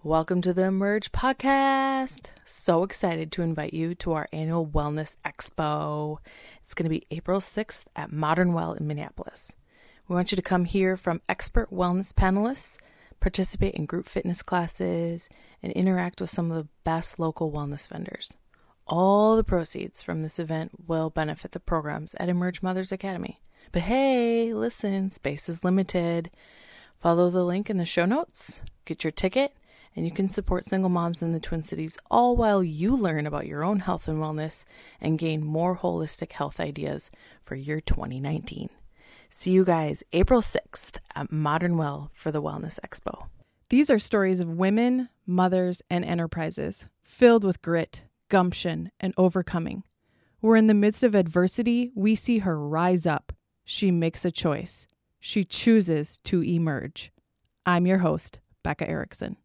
Welcome to the Emerge podcast. So excited to invite you to our annual Wellness Expo. It's going to be April 6th at Modern Well in Minneapolis. We want you to come hear from expert wellness panelists, participate in group fitness classes, and interact with some of the best local wellness vendors. All the proceeds from this event will benefit the programs at Emerge Mothers Academy. But hey, listen, space is limited. Follow the link in the show notes, get your ticket, and you can support single moms in the Twin Cities, all while you learn about your own health and wellness and gain more holistic health ideas for your 2019. See you guys April 6th at Modern Well for the Wellness Expo. These are stories of women, mothers, and enterprises filled with grit, gumption, and overcoming. Where in the midst of adversity, we see her rise up. She makes a choice. She chooses to emerge. I'm your host, Becca Erickson.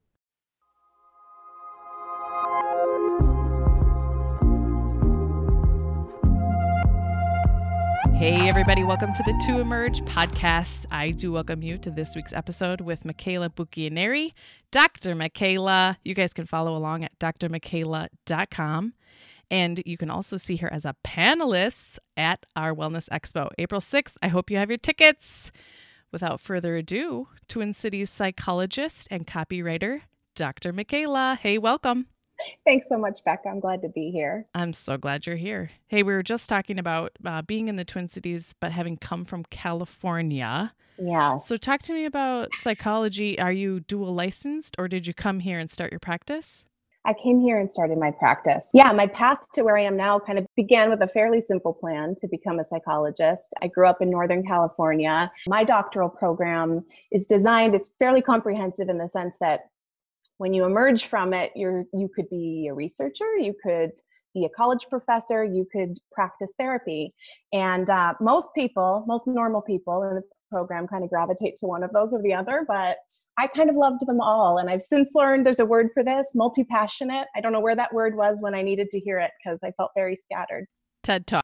Hey everybody, welcome to the To Emerge podcast. I do welcome you to this week's episode with Michaela Bucchianeri, Dr. Michaela. You guys can follow along at drmichaela.com. And you can also see her as a panelist at our Wellness Expo, April 6th. I hope you have your tickets. Without further ado, Twin Cities psychologist and copywriter, Dr. Michaela. Hey, welcome. Thanks so much, Becca. I'm glad to be here. I'm so glad you're here. Hey, we were just talking about being in the Twin Cities, but having come from California. Yes. So talk to me about psychology. Are you dual licensed or did you come here and start your practice? I came here and started my practice. Yeah, my path to where I am now kind of began with a fairly simple plan to become a psychologist. I grew up in Northern California. My doctoral program is designed, it's fairly comprehensive in the sense that when you emerge from it, you could be a researcher, you could be a college professor, you could practice therapy. And most normal people in the program kind of gravitate to one of those or the other, but I kind of loved them all. And I've since learned there's a word for this, multi-passionate. I don't know where that word was when I needed to hear it because I felt very scattered. TED Talk.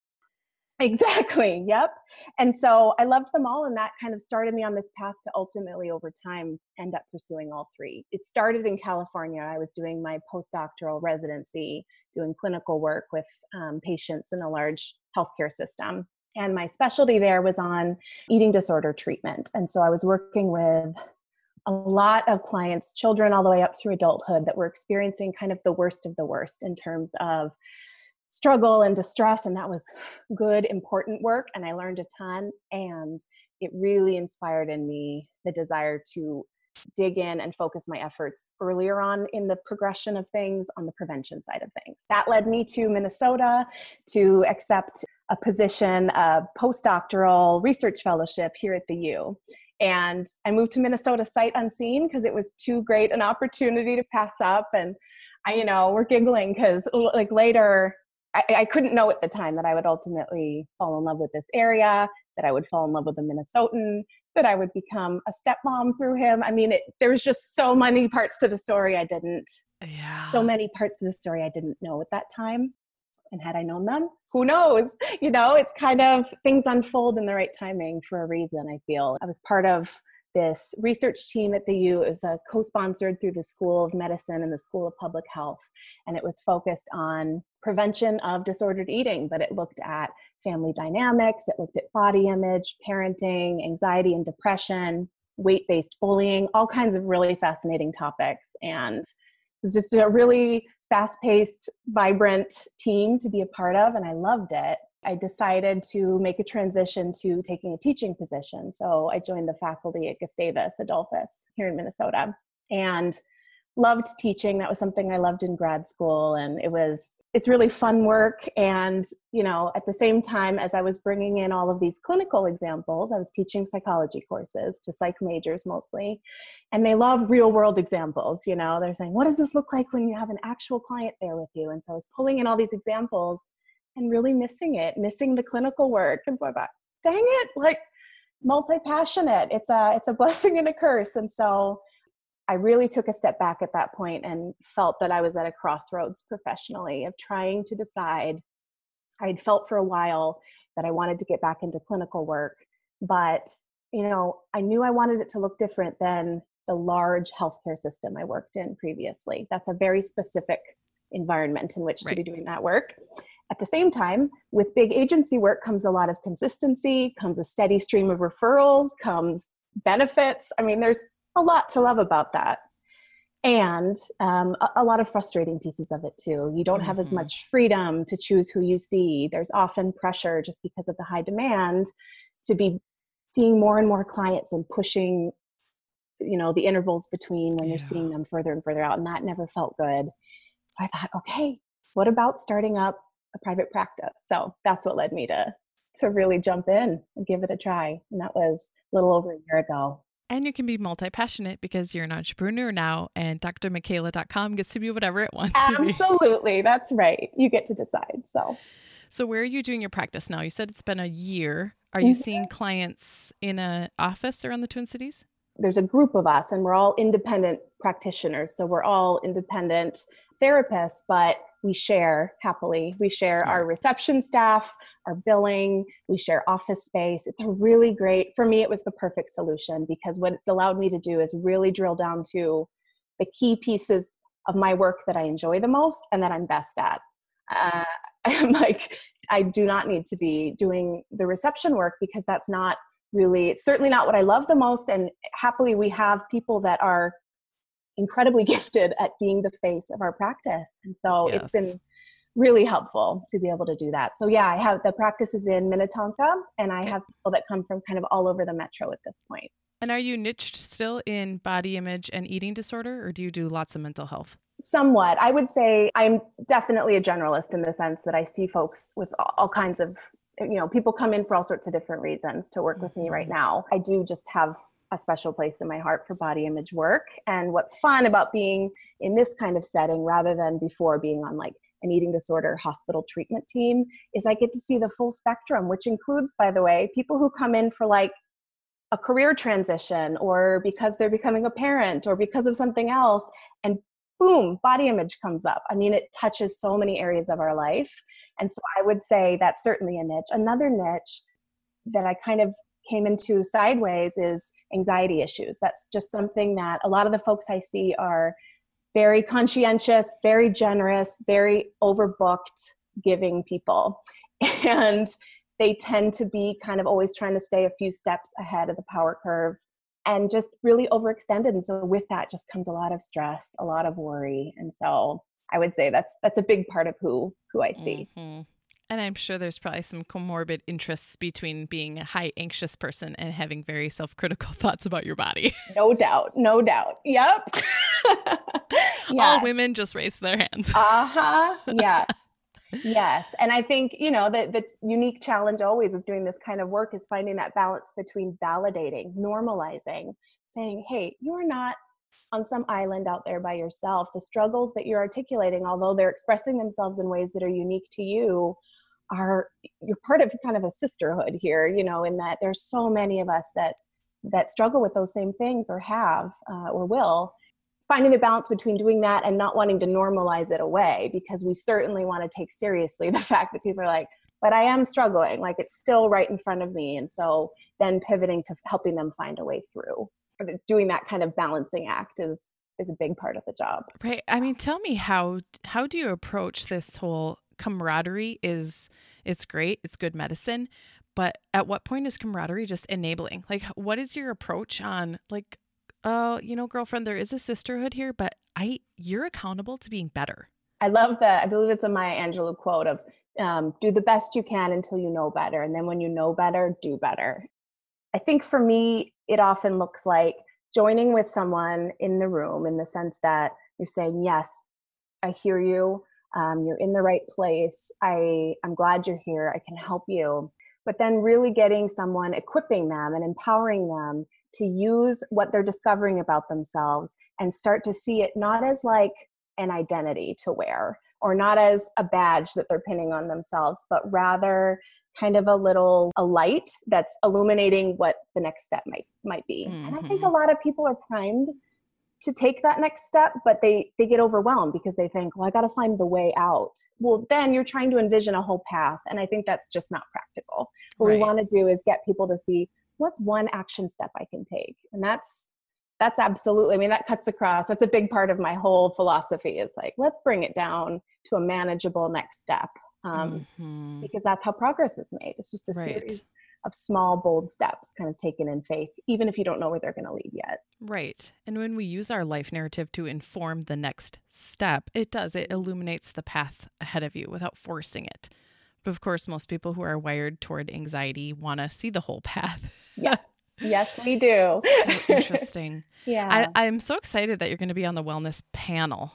Exactly. Yep. And so I loved them all. And that kind of started me on this path to ultimately over time end up pursuing all three. It started in California. I was doing my postdoctoral residency, doing clinical work with patients in a large healthcare system. And my specialty there was on eating disorder treatment. And so I was working with a lot of clients, children all the way up through adulthood, that were experiencing kind of the worst of the worst in terms of struggle and distress. And that was good, important work. And I learned a ton. And it really inspired in me the desire to dig in and focus my efforts earlier on in the progression of things on the prevention side of things. That led me to Minnesota to accept a position, a postdoctoral research fellowship here at the U. And I moved to Minnesota sight unseen because it was too great an opportunity to pass up. And we're giggling because like later, I couldn't know at the time that I would ultimately fall in love with this area, that I would fall in love with a Minnesotan, that I would become a stepmom through him. I mean, there was just so many parts to the story so many parts to the story I didn't know at that time. And had I known them, who knows? It's kind of things unfold in the right timing for a reason, I feel. I was part of this research team at the U. It was co-sponsored through the School of Medicine and the School of Public Health. And it was focused on prevention of disordered eating, but it looked at family dynamics, it looked at body image, parenting, anxiety and depression, weight-based bullying, all kinds of really fascinating topics. And it was just a really fast-paced, vibrant team to be a part of, and I loved it. I decided to make a transition to taking a teaching position. So I joined the faculty at Gustavus Adolphus here in Minnesota and loved teaching. That was something I loved in grad school. And it's really fun work. And, at the same time as I was bringing in all of these clinical examples, I was teaching psychology courses to psych majors mostly. And they love real world examples. They're saying, what does this look like when you have an actual client there with you? And so I was pulling in all these examples and really missing the clinical work. And so I thought, dang it, like multi-passionate. It's a blessing and a curse. And so I really took a step back at that point and felt that I was at a crossroads professionally of trying to decide. I'd felt for a while that I wanted to get back into clinical work, but I knew I wanted it to look different than the large healthcare system I worked in previously. That's a very specific environment in which to be doing that work. At the same time, with big agency work comes a lot of consistency, comes a steady stream of referrals, comes benefits. I mean, there's a lot to love about that. And a lot of frustrating pieces of it too. You don't have as much freedom to choose who you see. There's often pressure just because of the high demand to be seeing more and more clients and pushing, the intervals between when you're seeing them further and further out. And that never felt good. So I thought, okay, what about starting up a private practice? So that's what led me to really jump in and give it a try. And that was a little over a year ago. And you can be multi-passionate because you're an entrepreneur now, and drmichaela.com gets to be whatever it wants to be. Absolutely. That's right. You get to decide. So where are you doing your practice now? You said it's been a year. Are you seeing clients in an office around the Twin Cities? There's a group of us and we're all independent practitioners. So we're all independent therapists, but we share happily. We share our reception staff, our billing, we share office space. It's a really great, for me, it was the perfect solution because what it's allowed me to do is really drill down to the key pieces of my work that I enjoy the most and that I'm best at. I'm like, I do not need to be doing the reception work because that's not really, it's certainly not what I love the most. And happily, we have people that are incredibly gifted at being the face of our practice. And so it's been really helpful to be able to do that. So yeah, I have the practices in Minnetonka and I have people that come from kind of all over the metro at this point. And are you niched still in body image and eating disorder, or do you do lots of mental health? Somewhat. I would say I'm definitely a generalist in the sense that I see folks with all kinds of, people come in for all sorts of different reasons to work with me right now. I do just have a special place in my heart for body image work. And what's fun about being in this kind of setting rather than before being on like an eating disorder hospital treatment team is I get to see the full spectrum, which includes, by the way, people who come in for like a career transition or because they're becoming a parent or because of something else, and boom, body image comes up. I mean, it touches so many areas of our life. And so I would say that's certainly a niche. Another niche that I kind of came into sideways is anxiety issues. That's just something that a lot of the folks I see are very conscientious, very generous, very overbooked giving people. And they tend to be kind of always trying to stay a few steps ahead of the power curve and just really overextended. And so with that just comes a lot of stress, a lot of worry. And so I would say that's a big part of who I see. Mm-hmm. And I'm sure there's probably some comorbid interests between being a high anxious person and having very self-critical thoughts about your body. No doubt. No doubt. Yep. All women just raise their hands. Yes. Yes. And I think, the unique challenge always of doing this kind of work is finding that balance between validating, normalizing, saying, hey, you're not on some island out there by yourself. The struggles that you're articulating, although they're expressing themselves in ways that are unique to you, you're part of kind of a sisterhood here, in that there's so many of us that struggle with those same things or have or will. Finding the balance between doing that and not wanting to normalize it away, because we certainly want to take seriously the fact that people are like, but I am struggling, like it's still right in front of me. And so then pivoting to helping them find a way through. Doing that kind of balancing act is a big part of the job. Right. I mean, tell me how do you approach this whole camaraderie? It's great. It's good medicine. But at what point is camaraderie just enabling? Like, what is your approach on like, girlfriend, there is a sisterhood here, but you're accountable to being better. I love that. I believe it's a Maya Angelou quote of do the best you can until you know better. And then when you know better, do better. I think for me, it often looks like joining with someone in the room in the sense that you're saying, yes, I hear you. You're in the right place. I'm glad you're here. I can help you. But then really getting someone, equipping them and empowering them to use what they're discovering about themselves and start to see it not as like an identity to wear or not as a badge that they're pinning on themselves, but rather kind of a light that's illuminating what the next step might be. Mm-hmm. And I think a lot of people are primed to take that next step, but they get overwhelmed because they think, well, I got to find the way out. Well, then you're trying to envision a whole path. And I think that's just not practical. What we want to do is get people to see what's one action step I can take. And that's That's absolutely, I mean, that cuts across. That's a big part of my whole philosophy is like, let's bring it down to a manageable next step. Because that's how progress is made. It's just a series of small, bold steps kind of taken in faith, even if you don't know where they're going to lead yet. Right. And when we use our life narrative to inform the next step, it illuminates the path ahead of you without forcing it. But of course, most people who are wired toward anxiety want to see the whole path. Yes. Yes, we do. So interesting. Yeah. I'm so excited that you're going to be on the wellness panel.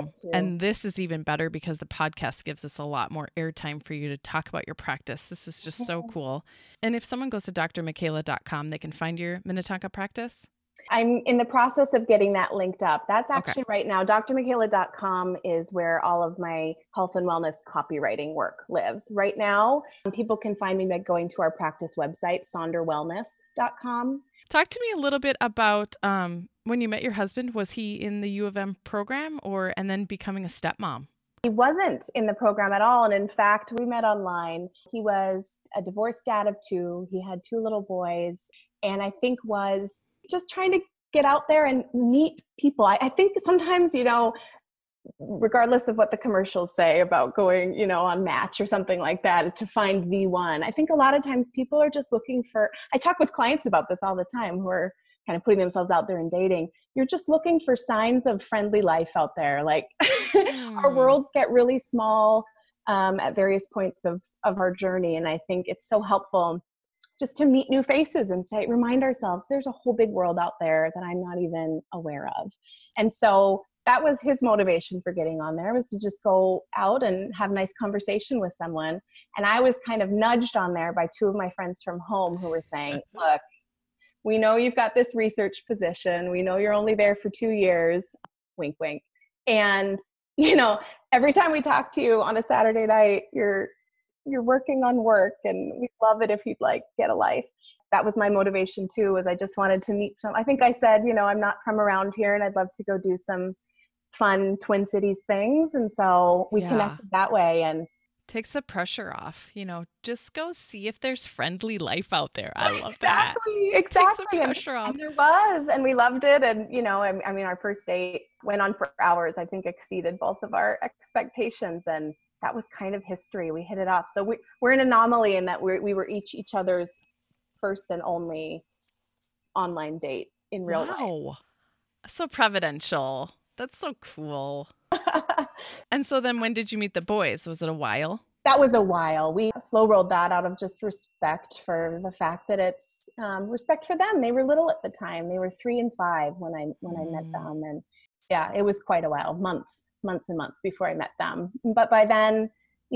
And this is even better because the podcast gives us a lot more airtime for you to talk about your practice. This is just so cool. And if someone goes to drmichaela.com, they can find your Minnetonka practice? I'm in the process of getting that linked up. That's actually right now, drmichaela.com is where all of my health and wellness copywriting work lives. Right now, people can find me by going to our practice website, sonderwellness.com. Talk to me a little bit about when you met your husband. Was he in the U of M program and then becoming a stepmom? He wasn't in the program at all. And in fact, we met online. He was a divorced dad of 2. He had 2 little boys, and I think was just trying to get out there and meet people. I think sometimes, regardless of what the commercials say about going, on Match or something like that, to find the one. I think a lot of times people are just looking for, I talk with clients about this all the time who are kind of putting themselves out there and dating. You're just looking for signs of friendly life out there. Like our worlds get really small at various points of our journey. And I think it's so helpful just to meet new faces and remind ourselves there's a whole big world out there that I'm not even aware of. And so that was his motivation for getting on there, was to just go out and have a nice conversation with someone. And I was kind of nudged on there by 2 of my friends from home who were saying, look, we know you've got this research position. We know you're only there for 2 years. Wink, wink. And, every time we talk to you on a Saturday night, you're working on work, and we'd love it if you'd get a life. That was my motivation too, was I just wanted to meet I think I said, I'm not from around here and I'd love to go do some fun Twin Cities things. And so we connected that way, and takes the pressure off, just go see if there's friendly life out there. I love exactly. Takes the pressure off. And there was, and we loved it. And, I mean, our first date went on for hours, I think exceeded both of our expectations. And that was kind of history. We hit it off. So we're an anomaly in that we were each other's first and only online date in real life. So providential. That's so cool. And so then when did you meet the boys? Was it a while? That was a while. We slow rolled that out of just respect for the fact that it's respect for them. They were little at the time. They were 3 and 5 when I met them. And yeah, it was quite a while, months and months before I met them. But by then,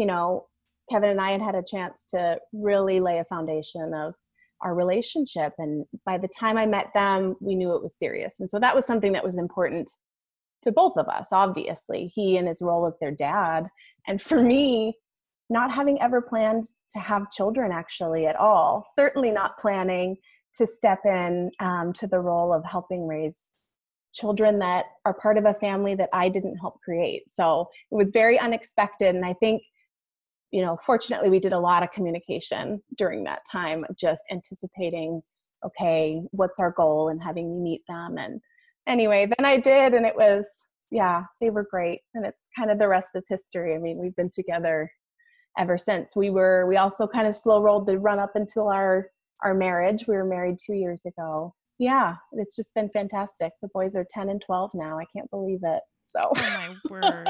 Kevin and I had a chance to really lay a foundation of our relationship. And by the time I met them, we knew it was serious. And so that was something that was important to both of us, obviously. He and his role as their dad. And for me, not having ever planned to have children actually at all, certainly not planning to step in to the role of helping raise children that are part of a family that I didn't help create. So it was very unexpected. And I think, fortunately we did a lot of communication during that time of just anticipating, okay, what's our goal, and having me meet them. And anyway, then I did, and it was, they were great. And it's kind of the rest is history. I mean, we've been together ever since. We also kind of slow rolled the run up until our marriage. We were married 2 years ago. Yeah, it's just been fantastic. The boys are 10 and 12 now. I can't believe it. So. Oh my word.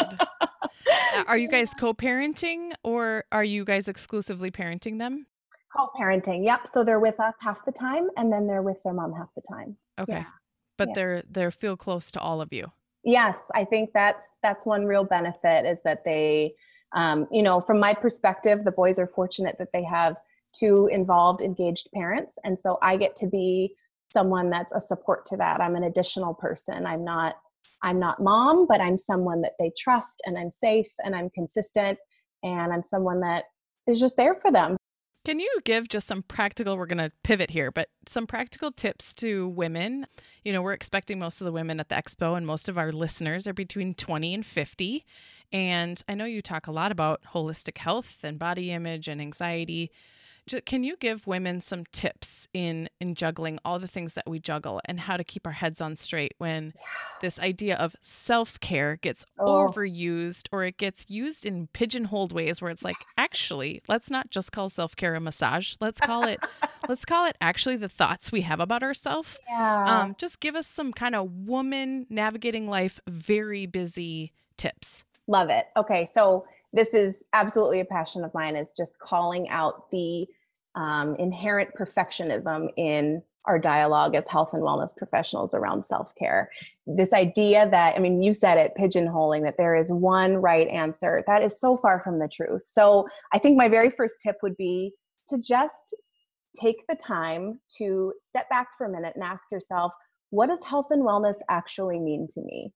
Are you guys co-parenting, or are you guys exclusively parenting them? Co-parenting. Yep. So they're with us half the time, and then they're with their mom half the time. Okay. Yeah. But they're feel close to all of you. Yes. I think that's one real benefit, is that they, from my perspective, the boys are fortunate that they have 2 involved, engaged parents. And so I get to be someone that's a support to that. I'm an additional person. I'm not mom, but I'm someone that they trust, and I'm safe, and I'm consistent, and I'm someone that is just there for them. Can you give just some practical, we're going to pivot here, but some practical tips to women? We're expecting most of the women at the expo, and most of our listeners are between 20 and 50. And I know you talk a lot about holistic health and body image and anxiety. Can you give women some tips in juggling all the things that we juggle and how to keep our heads on straight when this idea of self-care gets overused, or it gets used in pigeonholed ways where it's like, actually, let's not just call self-care a massage. Let's call it actually the thoughts we have about ourselves. Yeah. Just give us some kind of woman navigating life, very busy tips. Love it. Okay. So this is absolutely a passion of mine, is just calling out the inherent perfectionism in our dialogue as health and wellness professionals around self-care. This idea that, I mean, you said it, pigeonholing, that there is one right answer. That is so far from the truth. So I think my very first tip would be to just take the time to step back for a minute and ask yourself, what does health and wellness actually mean to me?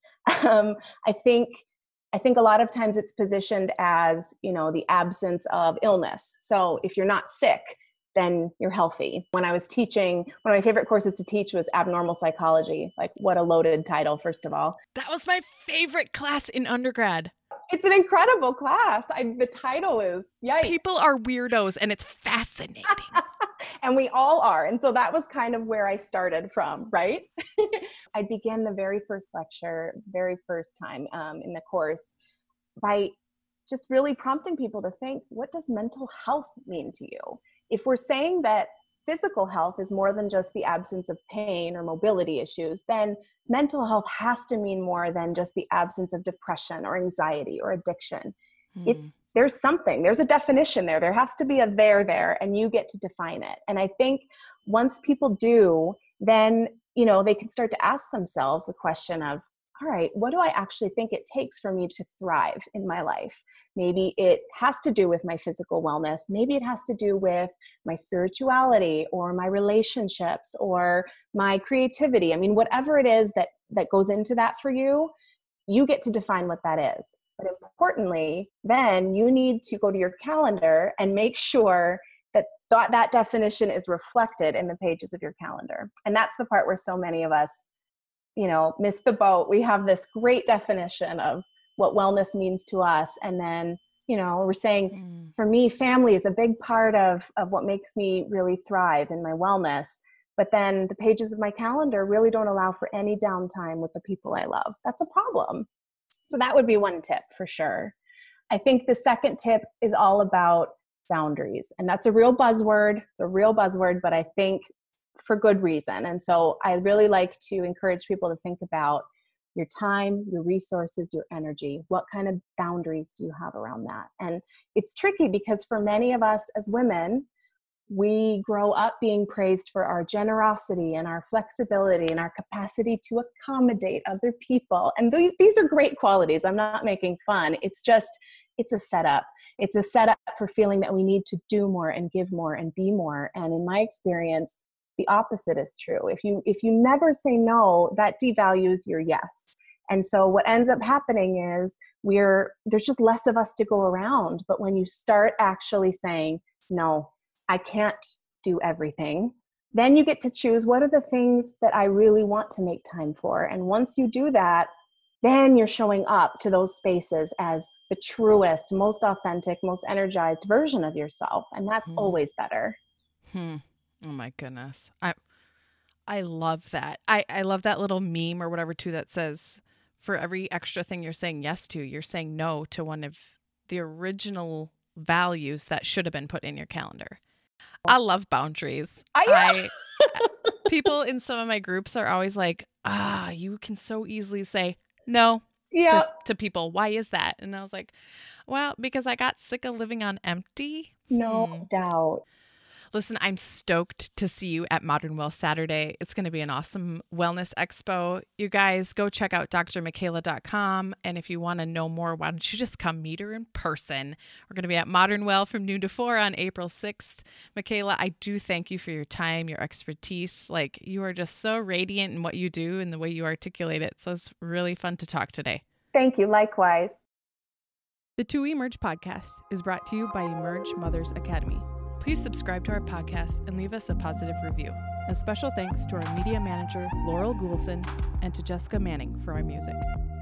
I think a lot of times it's positioned as, the absence of illness. So if you're not sick, then you're healthy. When I was teaching, one of my favorite courses to teach was abnormal psychology. Like, what a loaded title, first of all. That was my favorite class in undergrad. It's an incredible class. The title is, yikes. People are weirdos and it's fascinating. And we all are. And so that was kind of where I started from, right? I began the very first lecture, very first time in the course, by just really prompting people to think, what does mental health mean to you? If we're saying that physical health is more than just the absence of pain or mobility issues, then mental health has to mean more than just the absence of depression or anxiety or addiction. There's a definition there. There has to be a there, and you get to define it. And I think once people do, then, they can start to ask themselves the question of, all right, what do I actually think it takes for me to thrive in my life? Maybe it has to do with my physical wellness. Maybe it has to do with my spirituality or my relationships or my creativity. I mean, whatever it is that goes into that for you, you get to define what that is. But importantly, then you need to go to your calendar and make sure that that definition is reflected in the pages of your calendar. And that's the part where so many of us, miss the boat. We have this great definition of what wellness means to us. And then, we're saying, for me, family is a big part of what makes me really thrive in my wellness. But then the pages of my calendar really don't allow for any downtime with the people I love. That's a problem. So that would be one tip for sure. I think the second tip is all about boundaries. And that's a real buzzword. It's a real buzzword, but I think for good reason. And so I really like to encourage people to think about your time, your resources, your energy. What kind of boundaries do you have around that? And it's tricky because for many of us as women, we grow up being praised for our generosity and our flexibility and our capacity to accommodate other people. And these are great qualities. I'm not making fun. It's a setup. It's a setup for feeling that we need to do more and give more and be more. And in my experience, the opposite is true. If you never say no, that devalues your yes. And so what ends up happening is there's just less of us to go around. But when you start actually saying, no, I can't do everything, then you get to choose what are the things that I really want to make time for. And once you do that, then you're showing up to those spaces as the truest, most authentic, most energized version of yourself. And that's always better. Oh my goodness. I love that. I love that little meme or whatever too that says for every extra thing you're saying yes to, you're saying no to one of the original values that should have been put in your calendar. I love boundaries. People in some of my groups are always like, you can so easily say no to people. Why is that? And I was like, well, because I got sick of living on empty. No doubt. Listen, I'm stoked to see you at Modern Well Saturday. It's going to be an awesome wellness expo. You guys go check out drmichaela.com. And if you want to know more, why don't you just come meet her in person? We're going to be at Modern Well from noon to 4 on April 6th. Michaela, I do thank you for your time, your expertise. Like, you are just so radiant in what you do and the way you articulate it. So it's really fun to talk today. Thank you. Likewise. The 2 Emerge podcast is brought to you by Emerge Mothers Academy. Please subscribe to our podcast and leave us a positive review. A special thanks to our media manager, Laurel Goulson, and to Jessica Manning for our music.